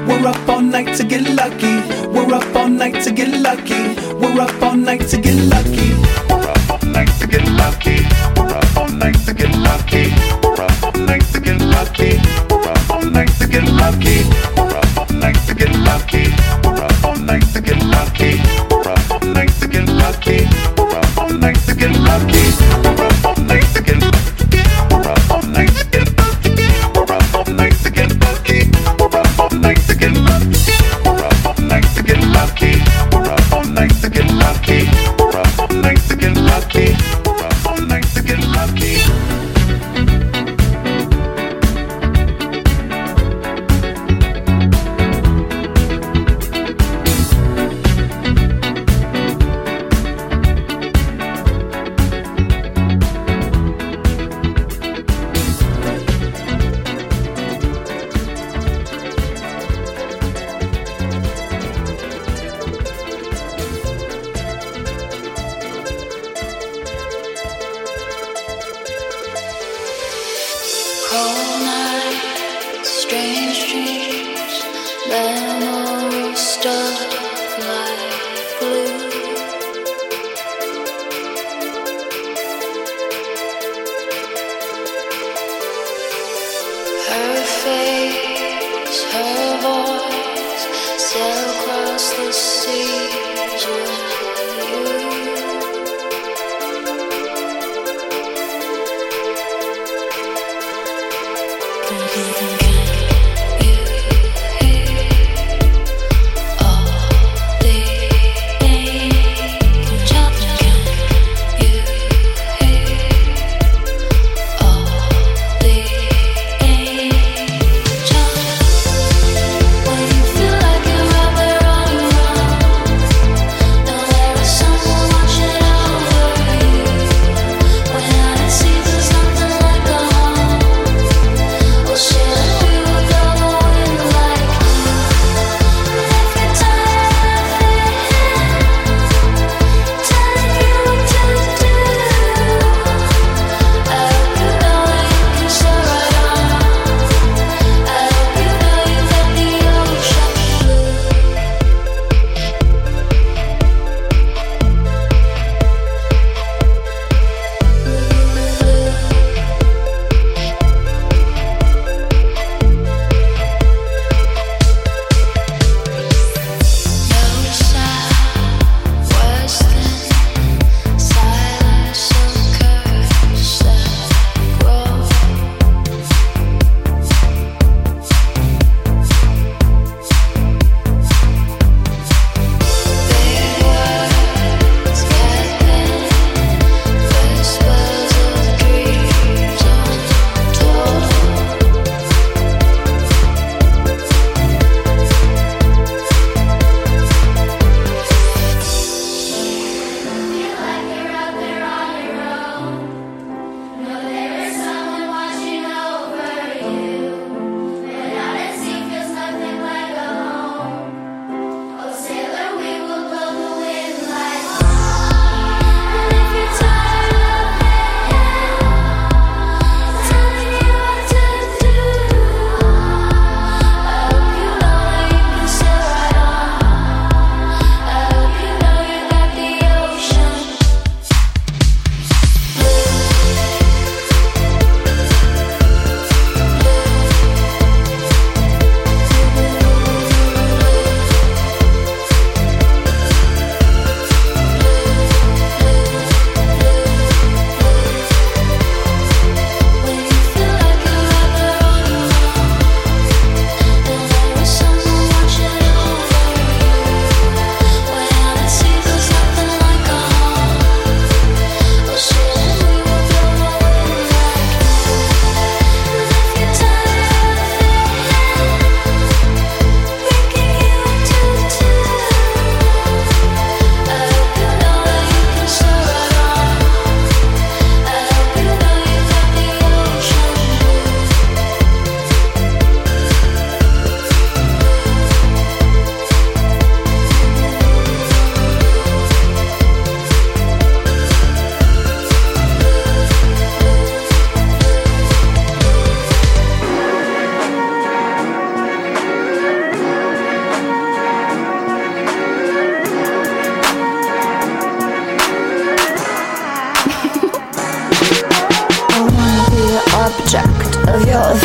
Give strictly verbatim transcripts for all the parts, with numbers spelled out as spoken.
We're up all night to get lucky. We're up all night to get lucky. We're up all night to get lucky. We're up all night to get lucky. We're up all night to get lucky. We're up all night to get lucky. We're up all night to get lucky. We're up all night to get lucky. We're up all night to get lucky. We're up all night to get lucky. We're up all night to get lucky. We're up all night to get lucky. We're up all night to get lucky. We're up all night to get lucky. We're up all night to get lucky. We're up all night to get lucky. We're up all night to get lucky. We're up all night to get lucky. We're up all night to get lucky. When you feel like you're out there on your own,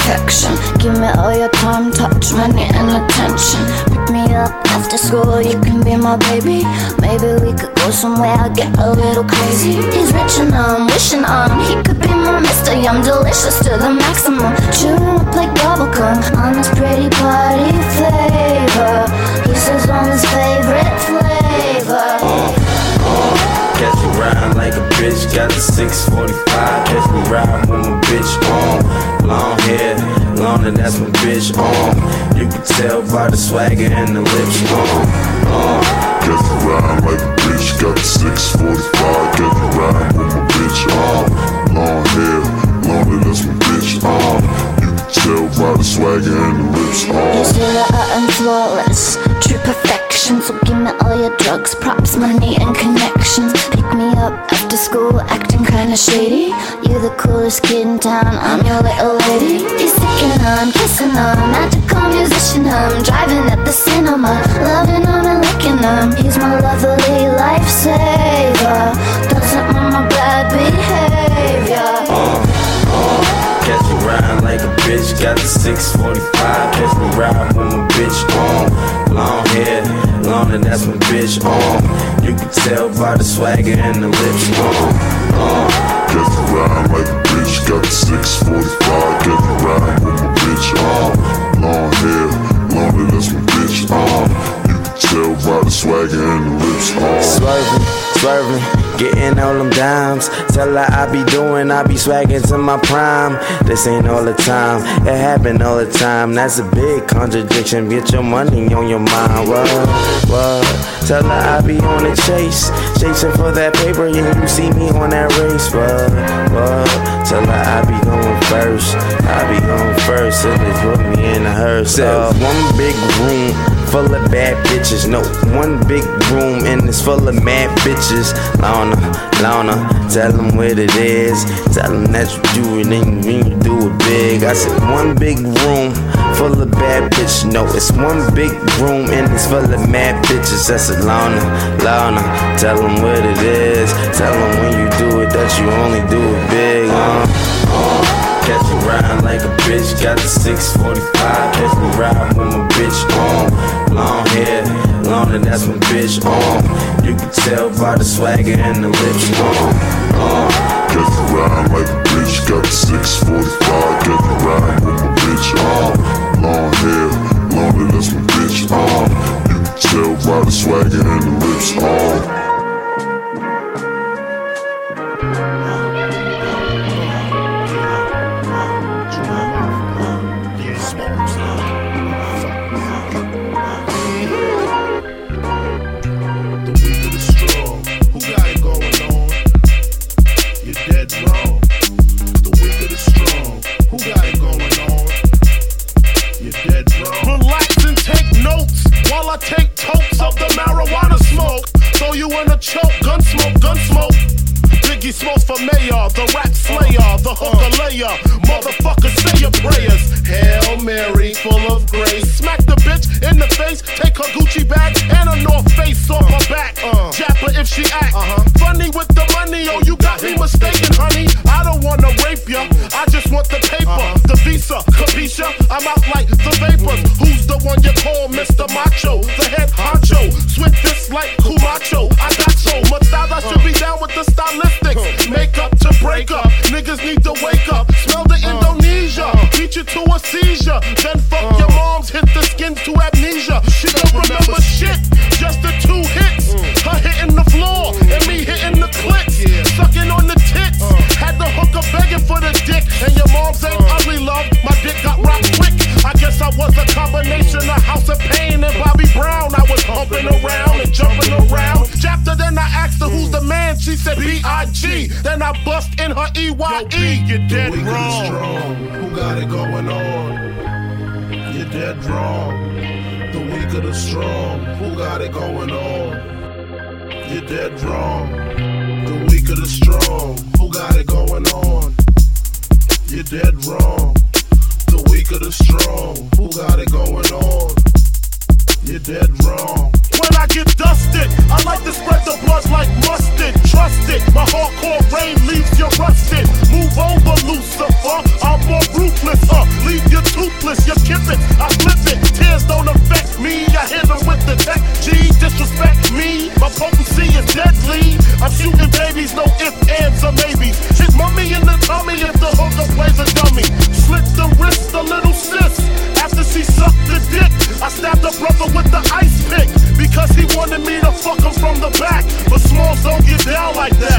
perfection. Give me all your time, touch, money and attention. Pick me up after school, you can be my baby. Maybe we could go somewhere, get a little crazy. He's rich and I'm wishing on he could be my mister. Yum, delicious to the maximum. Chewing up like bubblegum on this pretty party flavor. He says I'm his favorite flavor. Catch me riding like a bitch, got the six forty-five. Catch me riding with my bitch on. Long hair, long and that's my bitch on. You can tell by the swagger and the lips on. Uh. Catch me riding like a bitch, got the six forty-five. Catch me riding with my bitch on. Long hair, long and that's my bitch on. You can tell by the swagger and the lips on. You say that I am flawless, true perfection. So give me all your drugs, props, money and connections. Pick me up after school, acting kinda shady. You're the coolest kid in town, I'm your little lady. He's sticking on, kissing on, magical musician hum. Driving at the cinema, loving him and licking him. He's my lovely lifesaver, doesn't want my bad behavior. uh, uh, Catch me riding like a bitch, got the six forty-five. Catch me riding with my bitch on. Long hair, long and that's my bitch on. You can tell by the swagger and the lips on. Uh. Catch me riding like a bitch, got the six forty-five. Catch me riding with my bitch on. Long hair, long and that's my bitch on. You can tell by the swagger and the lips on. Swerving, swerving, getting all them dimes. Tell her I be doing, I be swagging to my prime. This ain't all the time, it happen all the time. That's a big contradiction, get your money on your mind. What, what? Tell her I be on the chase, chasing for that paper, yeah, you see me on that race. What, what? Tell her I be going first, I be going first, so they put me in a hearse. Uh, one big room full of bad bitches, no, one big room and it's full of mad bitches. Lana, Lana, tell them what it is. Tell them that you do it and you do it big. I said one big room full of bad bitches. No, it's one big room and it's full of mad bitches. I said Lana, Lana, tell them what it is. Tell them when you do it that you only do it big. Uh, uh, catch me riding like a bitch, got the six forty-five. Catch me riding with my bitch on. Long hair, long and that's my bitch on. You can tell by the swagger and the lips on. Uh. Catch me riding like a bitch, got the six forty-five. Catch me riding with my bitch on. Long hair, long and that's my bitch on. You can tell by the swagger and the lips on. Smokes for mayor, the rap slayer, the hooker layer. Motherfucker, say your prayers. Hail Mary, full of grace. Smack the bitch in the face, take her Gucci bag and a North Face off her back. Uh, Jap her if she act uh-huh. funny with the money. Oh, you got me mistaken, honey. I don't wanna rape ya, I just want the paper, uh-huh. the visa, capisha. I'm out like the vapors. Who's the one you call Mister Macho? The head honcho, switch this like Kumacho. I got so much style, I should be down with the stylistics. Make up to break up, niggas need to wake up. Smell the Indonesia, beat you to a seizure. Then fuck your moms, hit the skin to amnesia. She don't remember shit, just the two hits. Her hitting the floor, and me hitting the clicks. Sucking on the tits, had the hooker begging for the dick. And your moms ain't ugly, love, my dick got rocked quick. I guess I was a combination of House of Pain and Bobby Brown. I was humping around and jumping around. Chapter, then I asked her who's the man, she said B I G Then I bust in her E Y E. You're dead wrong. Who got it going on? You're dead wrong. The weak of the strong. Who got it going on? You're dead wrong. The weak of the strong. Who got it going on? You're dead wrong. The weak of the strong. Who got it going on? You're dead wrong. when I get dusted. I like to spread the blood like mustard. Trust it, my hardcore rain leaves you rusted. Move over, Lucifer, I'm more ruthless. Uh, leave you toothless, you kip it, I flip it. Tears don't affect me, I hit them with the tech. G, disrespect me, my potency is deadly. I'm shooting babies, no ifs, ands, or maybes. Hit mummy in the tummy if the hooker plays a dummy. Slit the wrist, a little sis. After she sucked the dick, I stabbed a brother with the ice pick because he wanted me to fuck him from the back. But Smalls don't get down like that.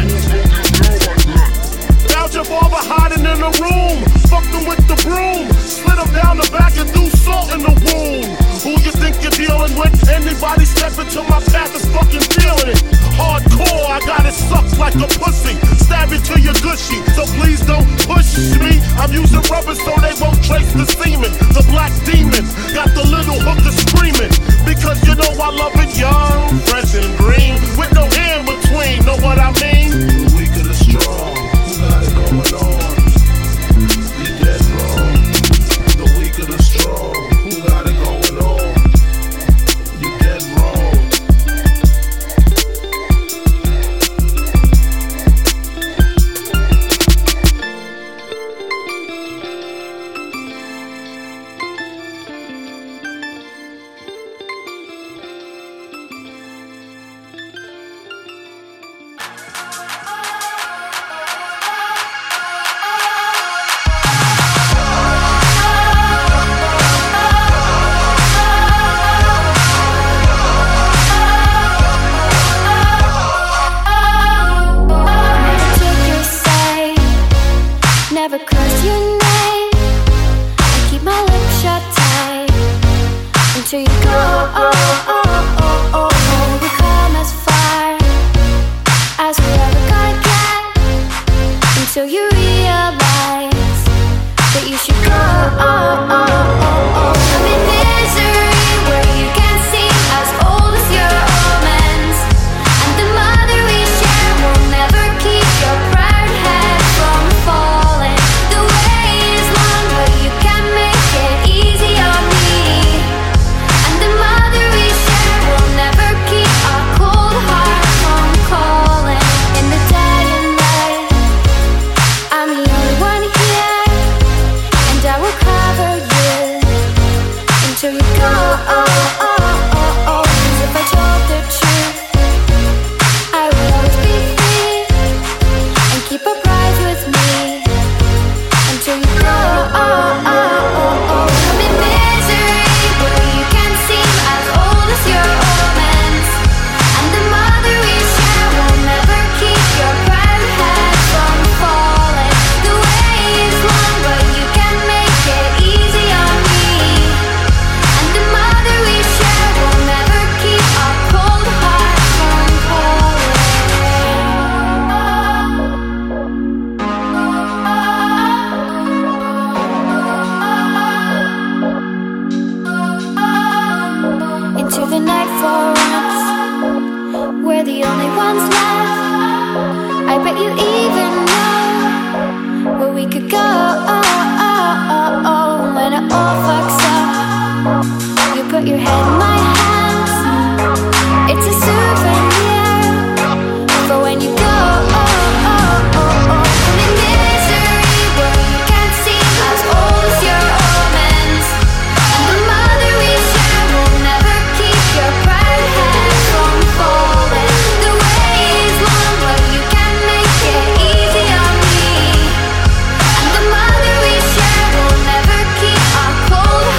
Found your father hiding in a room, fucked him with the broom, slid him down the back and threw salt in the wound. Who you think you're dealing with? Anybody step into my path is fucking feeling it. Hardcore, I got it sucked like a pussy. Stab it till you're gushy, so please don't push me. I'm using rubber so they won't trace the semen. The black demon got the little hooker screaming, because you know I love it young, fresh and green, with no hair in between, know what I mean? The weak of the strong, who got it going on? You're dead wrong. The weak of the strong, who got it going on? You're dead wrong. Never curse your name. I keep my lips shut tight until you go. Oh, oh, oh, oh, oh. We come as far as we ever gonna get until you realize that you should go. Oh, oh, oh, oh. I'm in misery where you can't seem as old as your omens, and the mother we share will never keep your proud head from falling. The way is long, but you can make it easy on me, and the mother we share will never keep our cold heart from calling. In the day and night, I'm the only one here, and I will cover you until you go. Oh, oh, oh, oh. 'Cause if I told the truth, I would always be free and keep a prize with me until you go. Oh, oh, oh, oh. I'm in misery where you can't seem as old as your omens, and the mother we share will never keep your proud head from falling. The way is long, but you can make it easy on me, and the mother we share will never keep our cold heart from calling. Into the night for once, we're the only ones left. I bet you even know where we could go. Oh, oh, oh, oh. When it all fucks up, you put your head in my hands. It's a souvenir for when you go. Oh, oh, oh, oh. I'm in misery where you can't seem as old as your omens, and the mother we share will never keep your proud head from falling. The way is long, but you can make it easy on me, and the mother we share will never keep our cold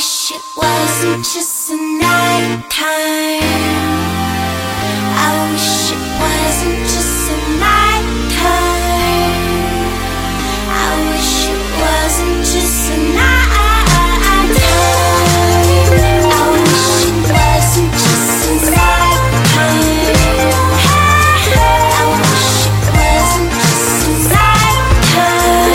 wish it wasn't just a night time. I wish it wasn't just a night time. I wish it wasn't just a night time. I wish it wasn't just a night time. I wish it wasn't just a night time.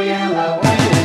yellow.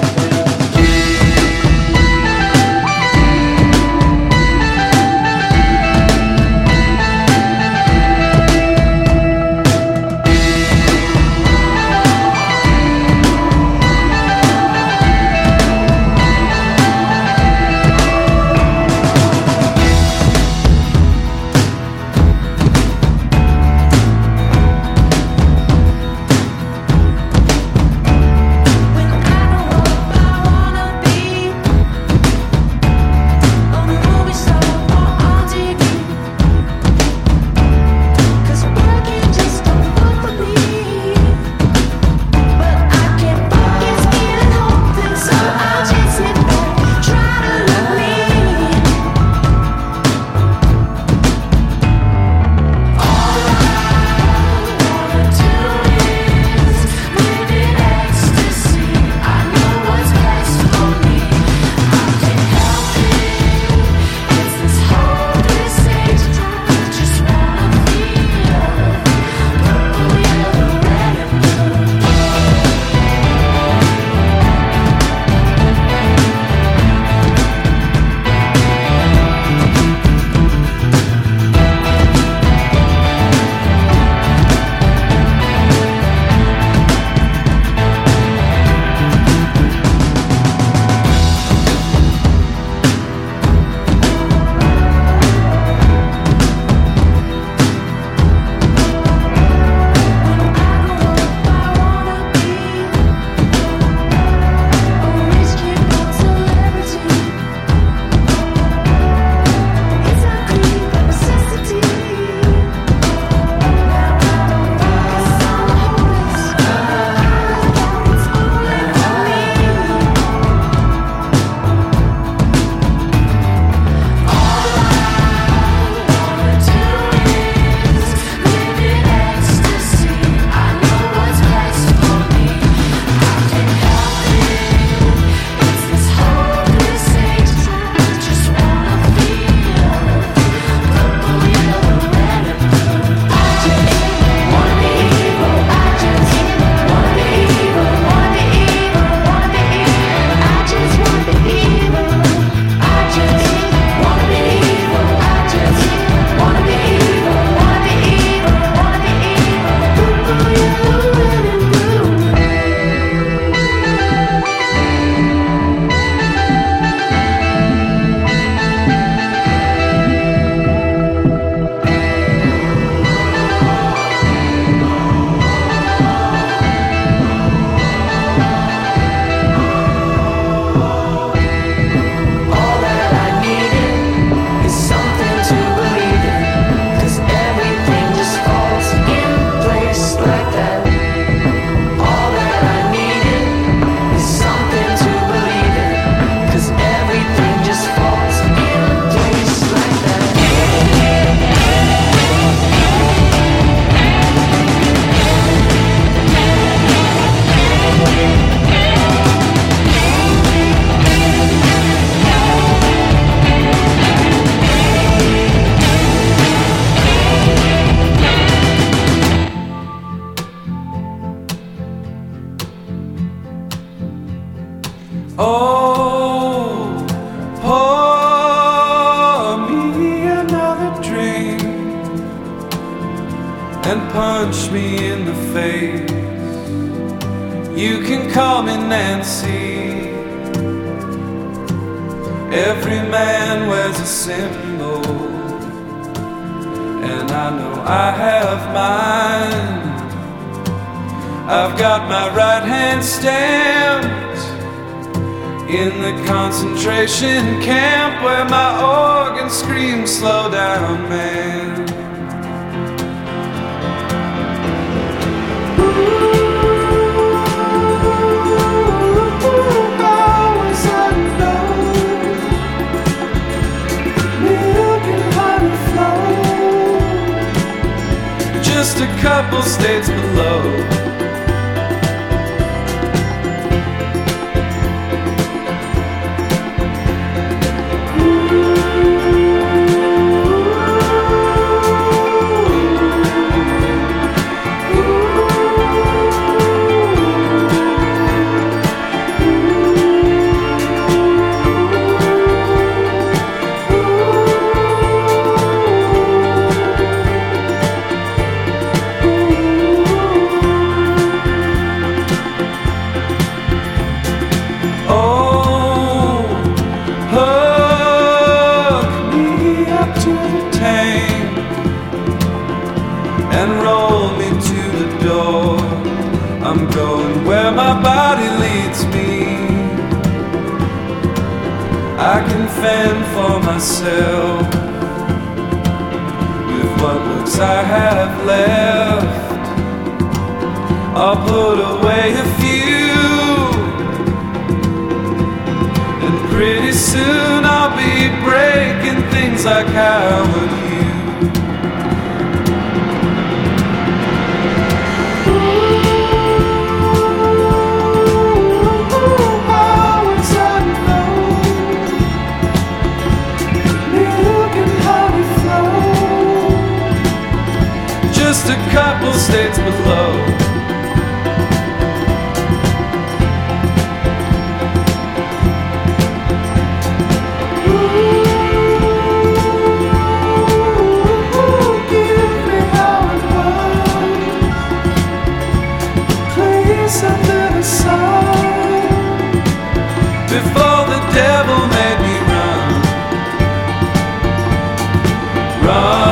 Oh, pour me another drink and punch me in the face. You can call me Nancy. Every man wears a symbol, and I know I have mine. I've got my right hand stamped in the concentration camp where my organs scream, slow down, man. Ooh, I was unknown, milk and honey flow, just a couple states below. I'm going where my body leads me. I can fend for myself with what looks I have left. I'll put away a few, and pretty soon I'll be breaking things like Howard Hughes. Just a couple states below. Ooh, give me how it was. Please set it aside before the devil made me run. Run.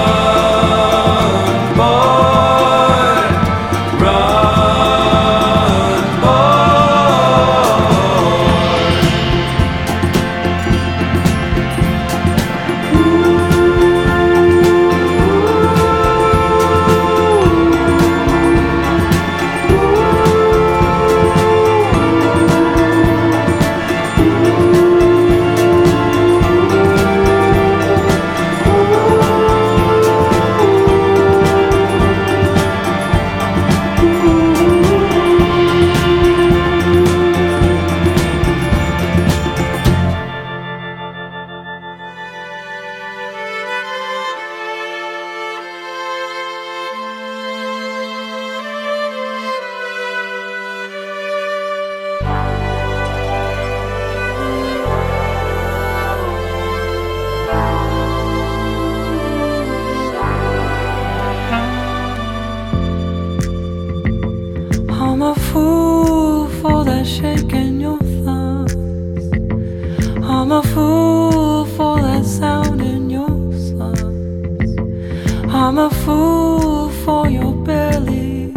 I'm a fool for that shake in your thumbs. I'm a fool for that sound in your songs. I'm a fool for your belly.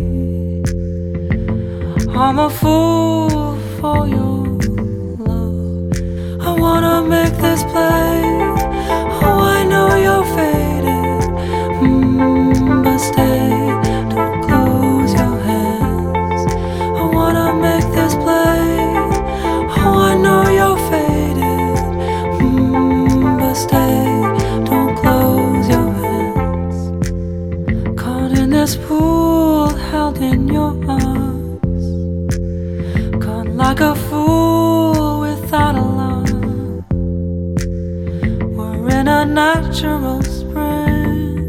I'm a fool for your love. I wanna make this play. Oh, I know you're faded, mm, but stay. Don't close your hands. I wanna make this play. Oh, I know you're faded, mm, but stay. Don't close your hands. Caught in this pool, held in your arms. Caught like a fool without a line. We're in a natural spring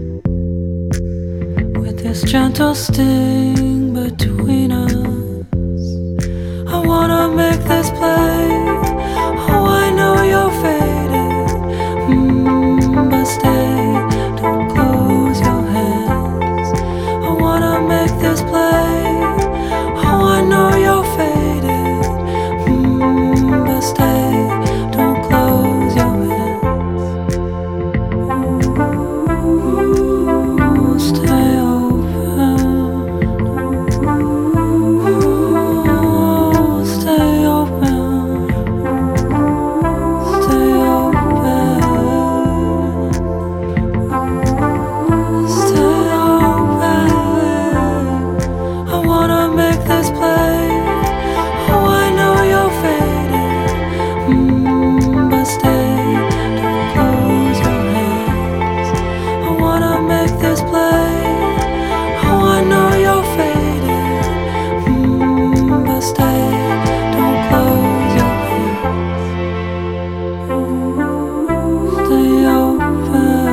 with this gentle sting between us. I wanna make this play. Oh, I know you're faded, mm, but stay. Don't close your hands. I wanna make this play. Oh, I know you're faded, mm, but stay. Don't close your hands. Ooh, stay open. Ooh, stay open. Stay open. Stay open. I wanna make this play. Oh, I know you're faded, mm, but stay. Don't close your hands. I wanna make this play. Oh, I know you're faded, mm, but stay. Don't close your hands. Ooh, stay open.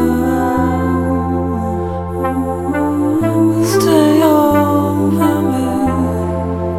Ooh, stay open, babe.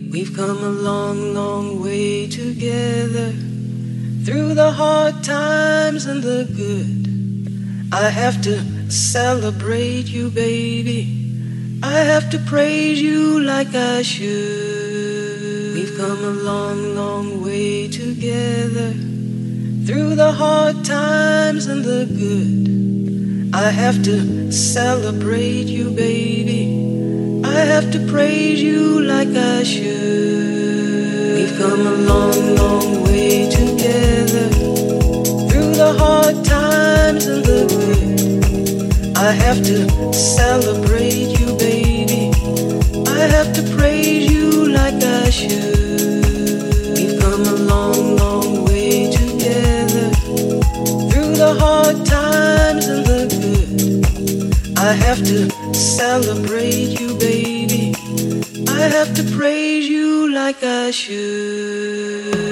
We've come a long, long way together, through the hard times and the good. I have to celebrate you, baby. I have to praise you like I should. We've come a long, long way together, through the hard times and the good. I have to celebrate you, baby. I have to praise you like I should. We've come a long, long way together, through the hard times and the good. I have to celebrate you, baby. I have to praise you like I should. We've come a long, long way together, through the hard times and the good. I have to celebrate you, baby. I have to praise you like I should.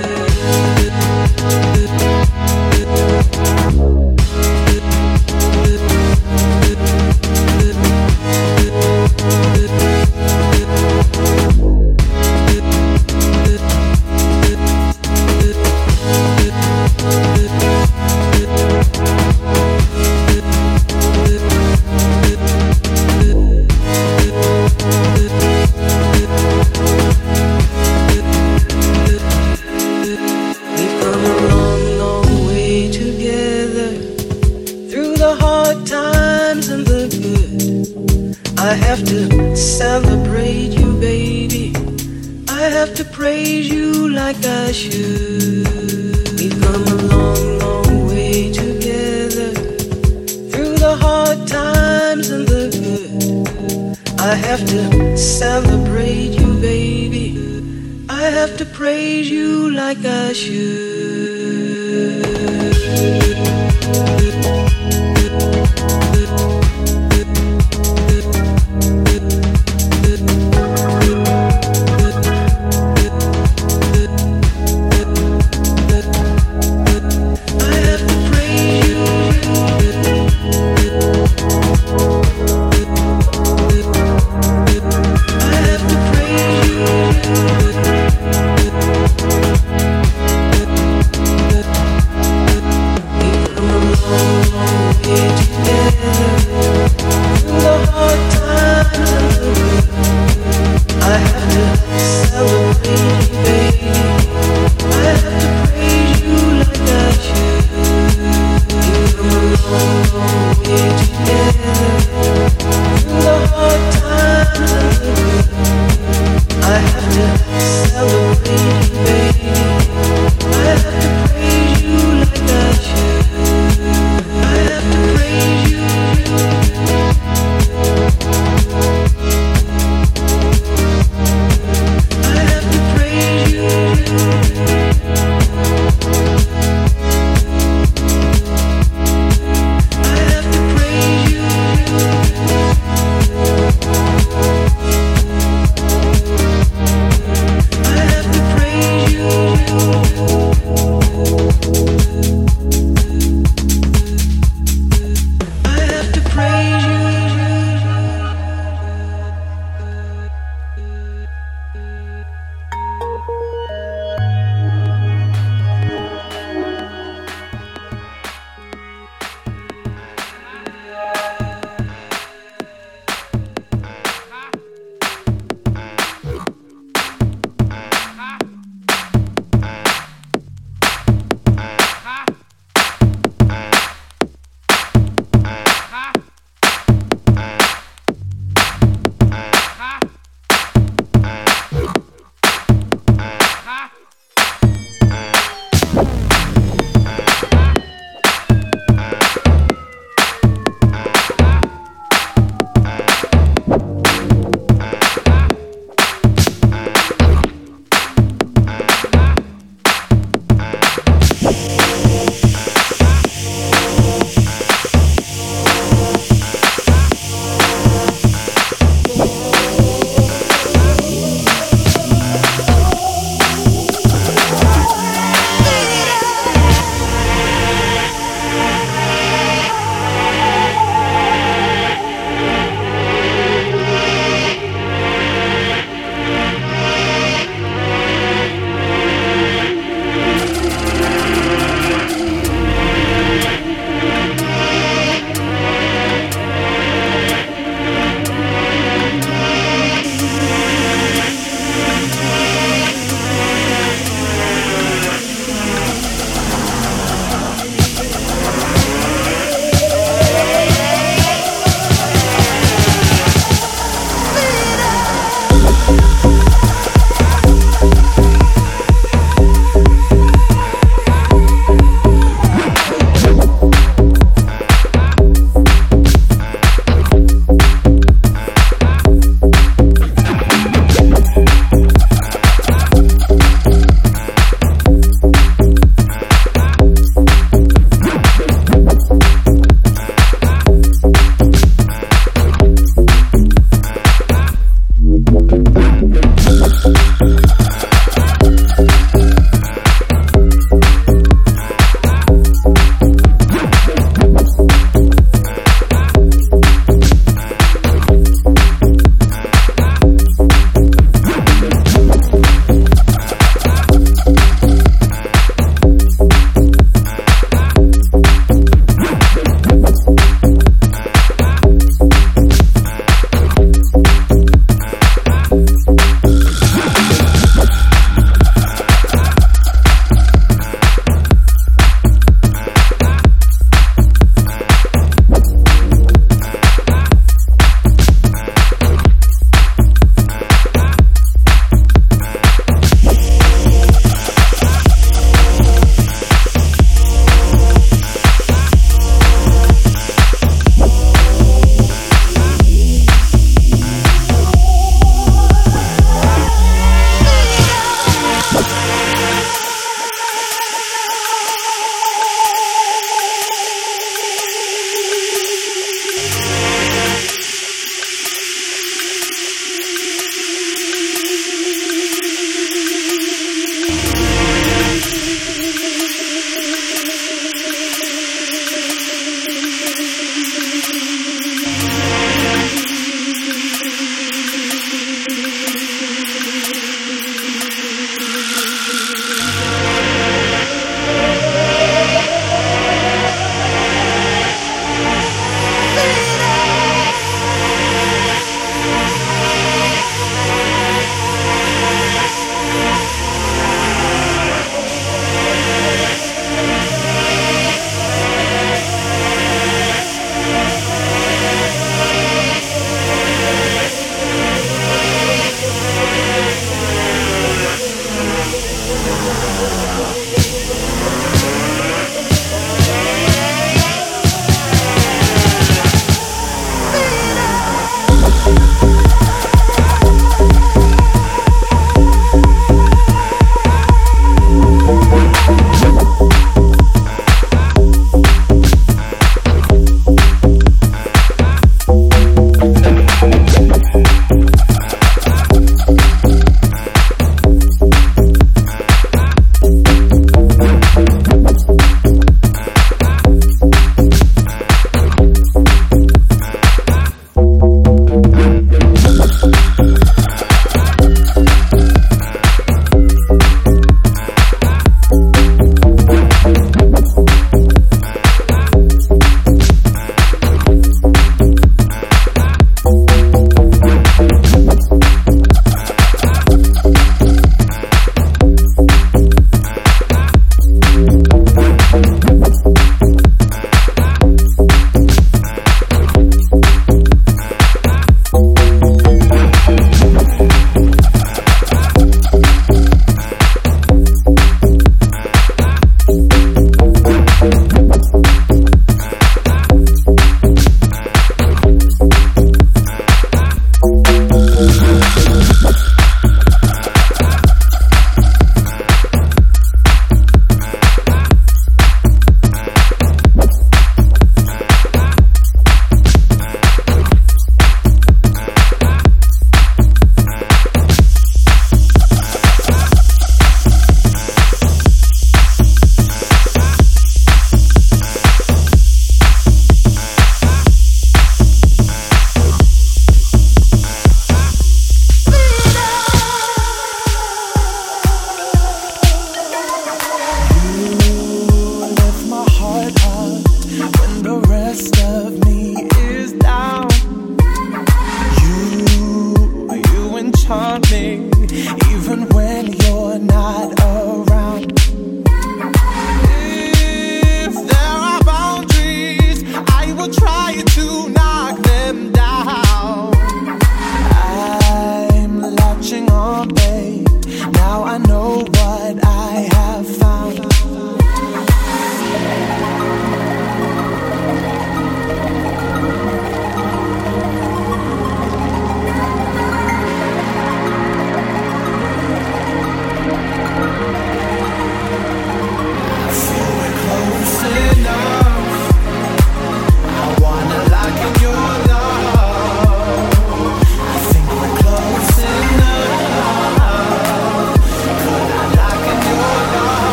I have to celebrate you, baby. I have to praise you like I should. We've come a long, long way together, through the hard times and the good. I have to celebrate you, baby. I have to praise you like I should. We've come a long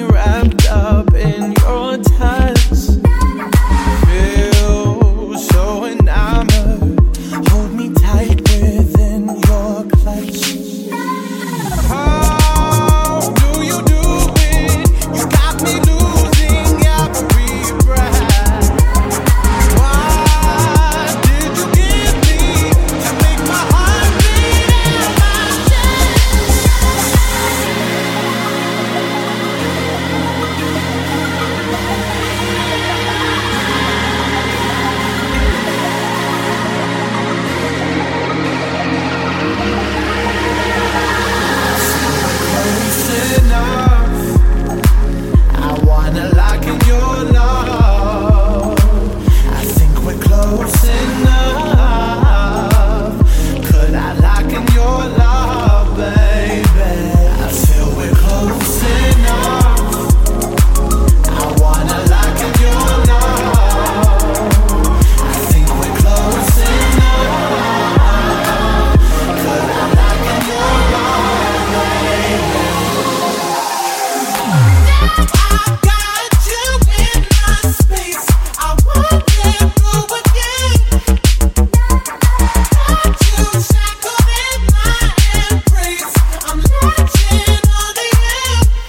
wrapped up in your touch. Feel so enamored. Hold me tight within your clutch. How do you do it? You got me losing every breath. What did you give me to make my heart beat in my chest? Close enough. I wanna lock in your love. I think we're close enough. Could I lock in your love, baby? I feel we're close enough. I wanna lock in your love. I think we're close enough. Could I lock in your love, baby? I got you in my space. I won't let go again. Got you shackled in my embrace. I'm latching on to you.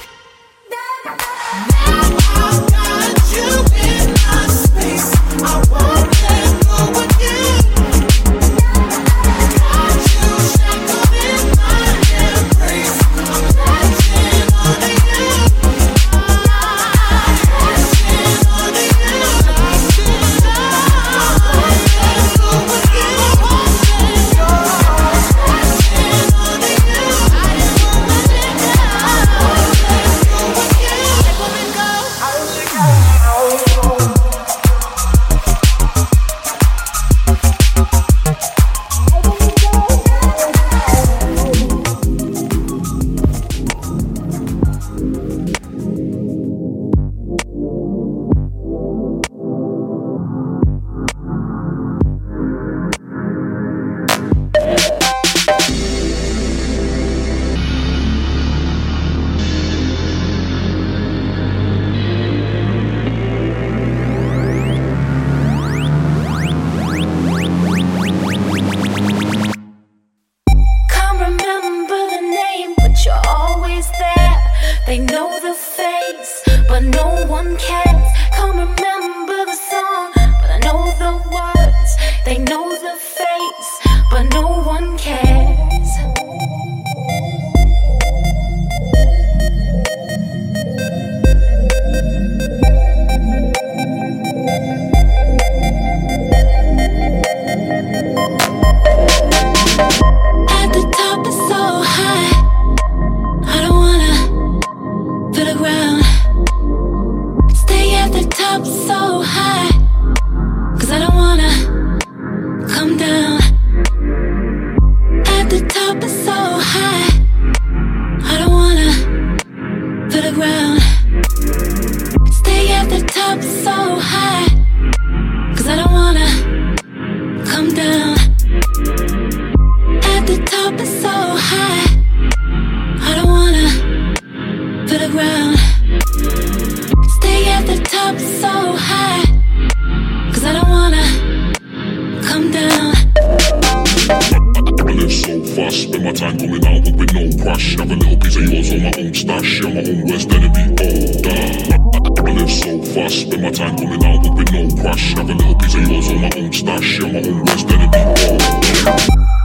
Now I got you in my space. I won't let go again. Got you shackled in my embrace. I'm latching on to you. Can't remember the name, but you're always there. They know the face, but no one cares. Can't remember the song, but I know the words. They know the face, but no one cares. At the top is so high, I don't wanna feel the ground. Stay at the top so high, 'cause I don't wanna come down. At the top is so high, I don't wanna feel the ground. Stay at the top so high, 'cause I don't wanna come down. At the top is so high, I don't wanna feel the ground. Stay at the top so high, 'cause I don't wanna come down. I live so fast, spend my time going out with no rush. Have a little piece of yours on my own stash, on my own worst enemy. Oh, duh. I live so fast, spend my time going out with no rush. Have a little piece of yours on my own stash, on my own worst enemy. Oh, duh.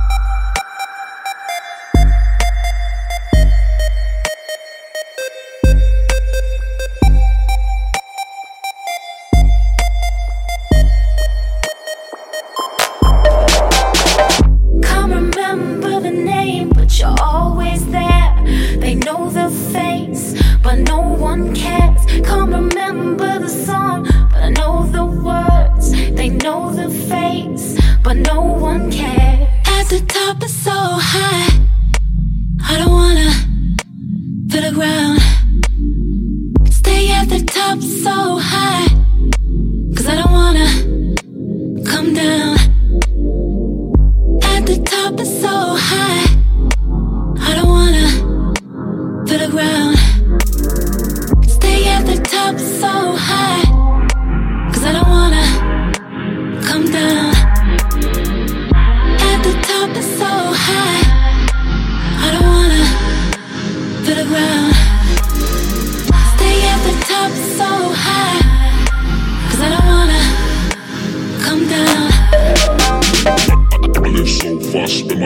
Can't remember the name, but you're always there. They know the face, but no one cares. Can't remember the song, but I know the words. They know the face, but no one cares. At the top is so high, I don't wanna feel the ground. Stay at the top so high, 'cause I don't wanna come down. At the top is so high, I don't wanna feel the ground. Stay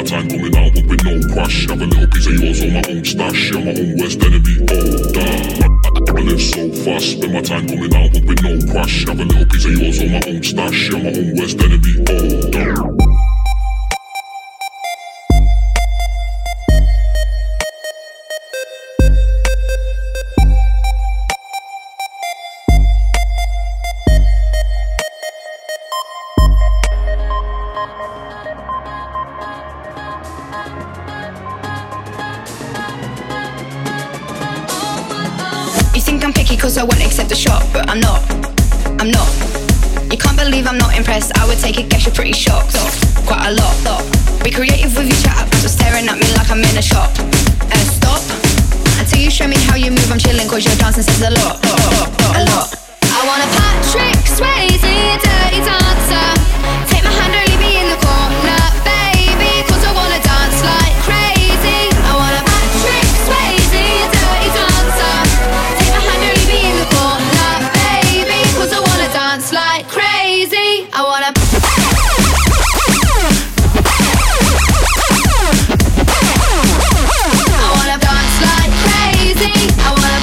time coming out with no crush. Have a little piece of yours on my own stash. I'm my own worst enemy, oh damn. I live so fast, spend my time coming out with no crush. Have a little piece of yours on my own stash. I'm my own worst enemy, oh damn. Cause I won't accept the shot, but I'm not, I'm not. You can't believe I'm not impressed. I would take a guess, you're pretty shocked. Quite a lot, lot. Be creative with your chat, just staring at me like I'm in a shop. And stop, until you show me how you move, I'm chilling cause your dancing says a lot, a lot. I want a Patrick Swayze, a dirty dancer. Take my hand and leave me in the corner, baby, cause I wanna dance like crazy. I want a Patrick Swayze, a dirty dancer. Take my hand and leave me in the corner, baby, cause I wanna dance like crazy. I wanna I wanna dance like crazy. I wanna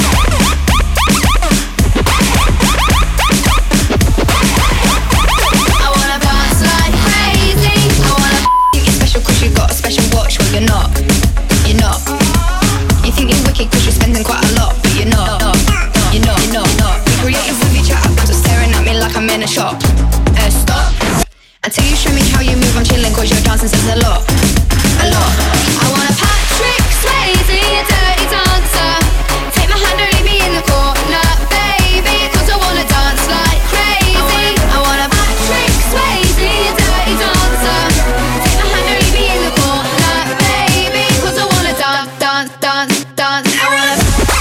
I wanna dance like crazy. I wanna think you're special cause you got a special watch. Well you're not, you're not. You think you're wicked cause you're spending quite a lot, but you're not, you're not, you're not, not. Be creative with your chat, just staring at me like I'm in a shop. Uh, stop, until you show me how you move, I'm chilling cause your dancing says a lot, a lot. I want a Patrick Swayze, a dirty dancer. Take my hand and leave me in the corner, baby, cause I wanna dance like crazy. I want a Patrick Swayze, a dirty dancer. Take my hand and leave me in the corner, baby, cause I wanna dance, dance, dance, dance. I wanna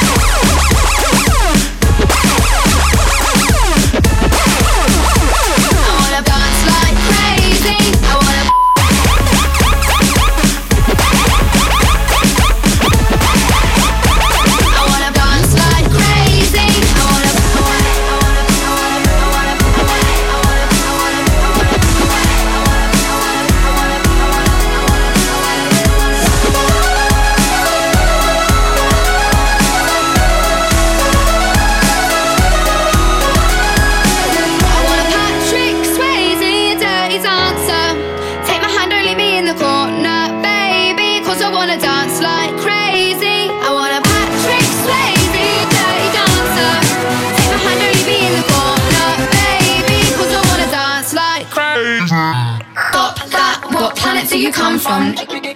I wanna dance like crazy. I wanna I wanna dance like crazy. I wanna I wanna I wanna I wanna I wanna I wanna I want a Patrick Swayze, a dirty dancer. Take my hand and leave me in the corner, baby, cause I wanna dance like crazy. I want a Patrick Swayze, a dirty dancer. Take my hand and leave me in the corner, baby, cause I wanna dance like crazy. Stop that, what planet do you come from?